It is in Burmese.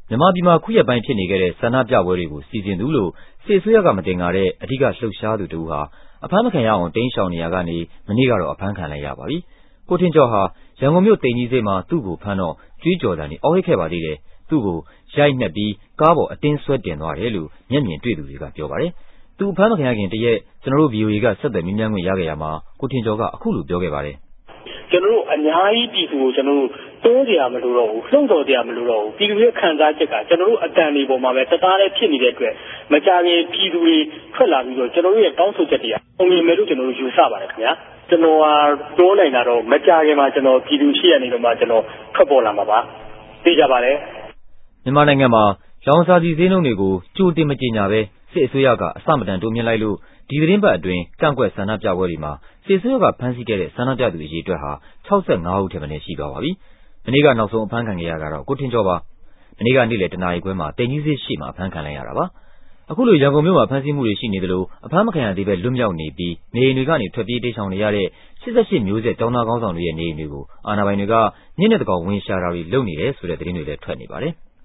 မြန်မာပြည်မှာခုရက်ပိုင်းဖြစ်နေခဲ့တဲ့ဆန္ဒပြပွဲတွေကိုစီစဉ်သူလို့စစ်အစိုးရကမတင်ငါတဲ့အဓိကလှုပ်ရှားသူတဦးဟာအဖမ်းမခံရအောင်တိမ်းရှောင်နေရကနေမနေ့ကတော့အဖမ်းခံလိုက်ရပါပြီ။ကိုထင်ကျော်ဟာရန်ကုန်မြို့သိမ်ကြီးဈေးမှာသူ့ကိုဖမ်းတော့ကြွေးကြော်သံတွေအော်ဟစ်ခဲ့ပါသေးတယ်။သူ့ကိုရိုက်နှက်ပြီးကားပေါ်အတင်းဆွဲတင်သွားတယ်လို့မျက်မြင်တွေ့သူတွေကပြောပါတယ်။သူအဖမ်းမခံရခင်တရက်ကျွန်တော်တို့ VOA ကဆက်သွယ်မေးမြန်းခွင့်ရခဲ့ရမှာကိုထင်ကျော်ကအခုလိုပြောခဲ့ပါတယ်။ကျွန်တော်တို့အများကြီးပြည်သူကိုကျွန်တော်တို့တိုးကြရမလို့တော့ဘူးလှုံ့ဆော်ကြရမလို့တော့ဘူးပြည်သူရဲ့ခံစားချက်ကကျွန်တော်တို့အတန်တွေပေါ်မှာပဲတသားတည်းဖြစ်နေတဲ့အတွက်မကြခင်ပြည်သူတွေထွက်လာပြီးတော့ကျွန်တော်တို့ရဲ့တောင်းဆိုချက်တွေကပုံမြင်မယ်လို့ကျွန်တော်တို့ယူဆပါတယ်ခင်ဗျာကျွန်တော်တိုးနိုင်တာတော့မကြခင်မှာကျွန်တော်ပြည်သူရှိရနေတော့မှကျွန်တော်ထွက်ပေါ်လာမှာပါသိကြပါတယ်မြန်မာနိုင်ငံမှာလောင်စာဆီဈေးနှုန်းတွေကိုကြိုတင်မကြေညာပဲစစ်အစိုးရကအစမတန်တိုးမြင့်လိုက်လို့ဒီသတင်းပတ်အတွင်းကန့်ကွက်ဆန္ဒပြပွဲတွေမှာစစ်အစိုးရကဖမ်းဆီးခဲ့တဲ့ဆန္ဒပြသူအရေအတွက်ဟာ65ဦးထက်မနည်းရှိသွားပါပြီ။မနေ့ကနောက်ဆုံးအဖမ်းခံခဲ့ရတာတော့ကိုထင်ကျော်ပါ။မနေ့ကနေ့လယ်တနာရီခွဲမှာတိမ်ကြီးဈေးရှိမှအဖမ်းခံလိုက်ရတာပါ။အခုလိုရန်ကုန်မြို့မှာဖမ်းဆီးမှုတွေရှိနေသလိုအဖမ်းမခံရသေးပဲလွတ်မြောက်နေပြီးနေအိမ်တွေကနေထွက်ပြေးတိမ်းရှောင်နေရတဲ့88မျိုးဆက်ကျောင်းသားကောင်းဆောင်တွေရဲ့နေအိမ်တွေကိုအာဏာပိုင်တွေကညနေတကောင်ဝင်ရှာတာတွေလုပ်နေတယ်ဆိုတဲ့သတင်းတွေလည်းထွက်နေပါတယ်။